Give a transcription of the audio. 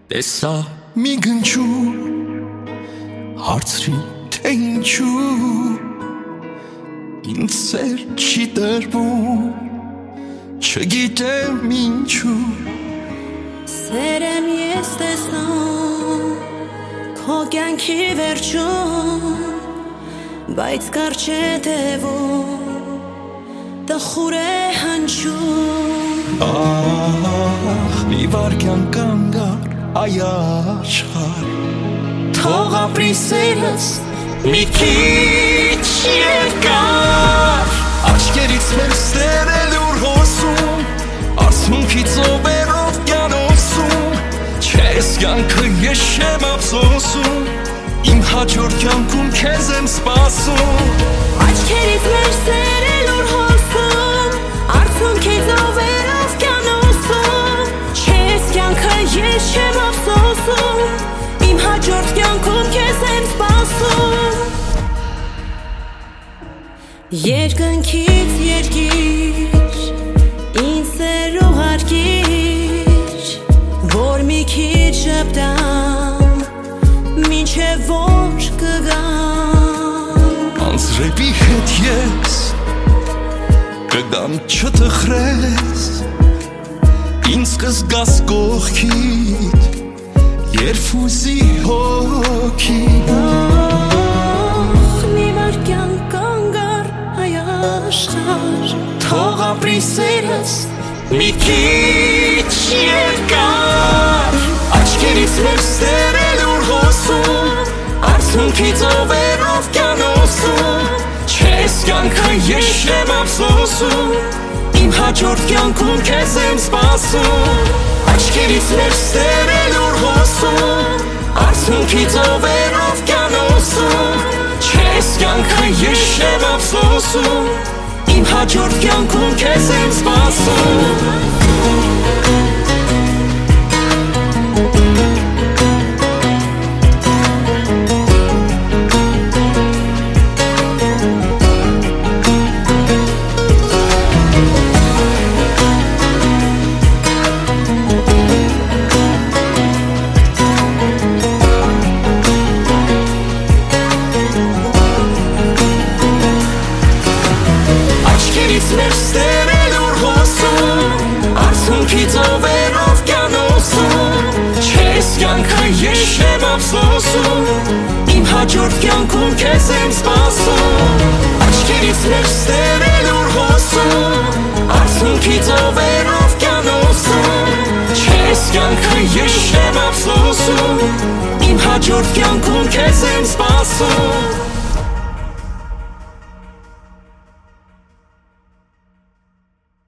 Տեսա մի գնչու հարցրի թե ինչու ինձ սեր չի տրվում չգիտեմ ինչու Սեր եմ ես տեսնում քո կյանքի վերջում բայց կար չէ տևում տխուր է հնչում Ահ մի վարկյան կանգար Ay aşkar Թող ապրի սերս մի քիչ երկար Աչքերից մեր սերը լուր հոսում Արցունքից օվերով կյանոսում Չես կյանքը ես չեմ ափսոսում Իմ հաջորդ կյանքում քեզ եմ սպասում Աչքերից մեր սերը լուր հոսում Արցունքից օվերով կյանոսում Չես կյանքը ես չեմ ափսոսում Իմ հաջորդ կյանքում քեզ եմ սպասում Երկնքից երկիր ինձ սեր ուղարկիր Որ մի քիչ ժպտամ մինչև որ կգամ Անձրևի հետ ես կգամ չտխրես Ինձ կզգաս կողքիդ երբ ուզի հոգիդ Մի վարկյան կանգար այ աշխարհ Թող ապրի սերս մի քիչ երկար Աչքերից մեր սերը լուր հոսում Արցունքից օվերով կյանոսում Չես կյանքը ես չեմ ափսոսում Իմ հաջորդ կյանքում քեզ եմ սպասում Աչքերից մեր սերը լուր հոսում Արցունքից օվերով կյանոսում Չես կյանքը ես չեմ ափսոսում Իմ հաջորդ կյանքում քեզ եմ սպասում Մեր սերը լուր հոսում Արցունքից օվերով կյանոսում Չես կյանքը ես չեմ ափսոսում Իմ հաջորդ կյանքում քեզ եմ սպասում Աչքերից մեր սերը լուր հոսում Արցունքից օվերով կյանոսում Չես կյանքը ես չեմ ափսոսում Իմ հաջորդ կյանքում քեզ եմ սպասում